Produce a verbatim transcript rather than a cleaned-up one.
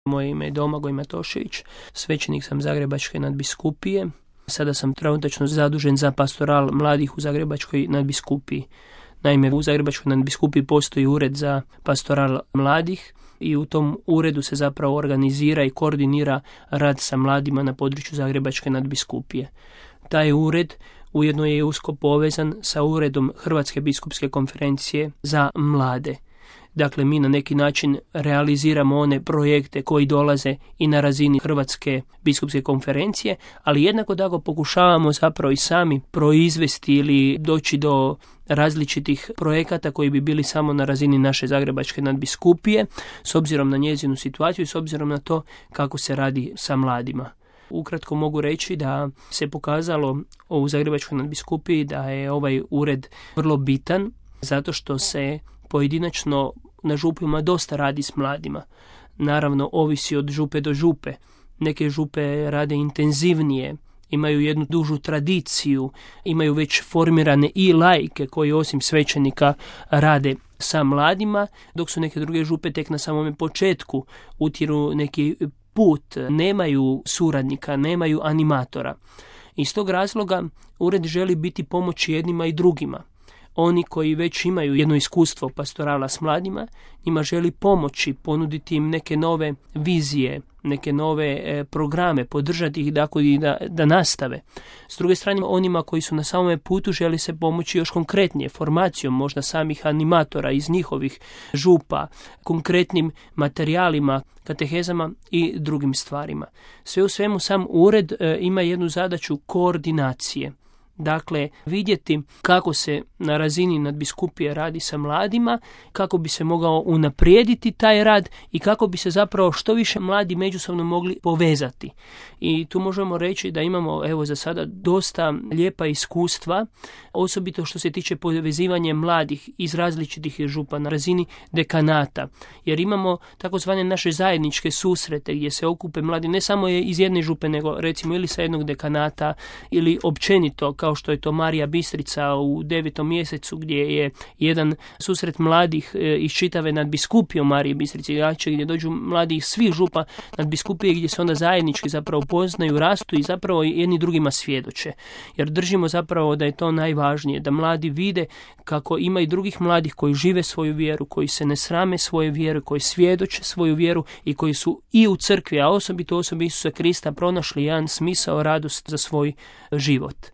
Moje ime je Domagoj Matošević, svećenik sam Zagrebačke nadbiskupije. Sada sam trenutačno zadužen za pastoral mladih u Zagrebačkoj nadbiskupiji. Naime, u Zagrebačkoj nadbiskupiji postoji ured za pastoral mladih i u tom uredu se zapravo organizira i koordinira rad sa mladima na području Zagrebačke nadbiskupije. Taj ured ujedno je usko povezan sa uredom Hrvatske biskupske konferencije za mlade. Dakle, mi na neki način realiziramo one projekte koji dolaze i na razini Hrvatske biskupske konferencije, ali jednako tako pokušavamo zapravo i sami proizvesti ili doći do različitih projekata koji bi bili samo na razini naše Zagrebačke nadbiskupije, s obzirom na njezinu situaciju i s obzirom na to kako se radi sa mladima. Ukratko mogu reći da se pokazalo u Zagrebačkoj nadbiskupiji da je ovaj ured vrlo bitan, zato što se pojedinačno na župima dosta radi s mladima. Naravno, ovisi od župe do župe. Neke župe rade intenzivnije, imaju jednu dužu tradiciju, imaju već formirane i laike koji osim svećenika rade sa mladima, dok su neke druge župe tek na samome početku utiru neki put, nemaju suradnika, nemaju animatora. Iz tog razloga ured želi biti pomoć jednima i drugima. Oni koji već imaju jedno iskustvo pastorala s mladima, njima želi pomoći, ponuditi im neke nove vizije, neke nove e, programe, podržati ih dakle, da, da nastave. S druge strane, onima koji su na samome putu želi se pomoći još konkretnije, formacijom možda samih animatora iz njihovih župa, konkretnim materijalima, katehezama i drugim stvarima. Sve u svemu sam ured e, ima jednu zadaću koordinacije. Dakle, vidjeti kako se na razini nadbiskupije radi sa mladima, kako bi se mogao unaprijediti taj rad i kako bi se zapravo što više mladi međusobno mogli povezati. I tu možemo reći da imamo evo za sada dosta lijepa iskustva, osobito što se tiče povezivanja mladih iz različitih župa na razini dekanata. Jer imamo takozvane naše zajedničke susrete gdje se okupe mladi ne samo iz jedne župe, nego recimo ili sa jednog dekanata ili općenito kao što je to Marija Bistrica u devetom mjesecu gdje je jedan susret mladih iz čitave nadbiskupije Marije Bistrice, gdje dođu mladi iz svih župa nadbiskupije gdje se onda zajednički zapravo poznaju, rastu i zapravo jedni drugima svjedoče. Jer držimo zapravo da je to najvažnije, da mladi vide kako ima i drugih mladih koji žive svoju vjeru, koji se ne srame svoje vjere, koji svjedoče svoju vjeru i koji su i u crkvi, a osobito osobi Isusa Krista pronašli jedan smisao, radost za svoj život.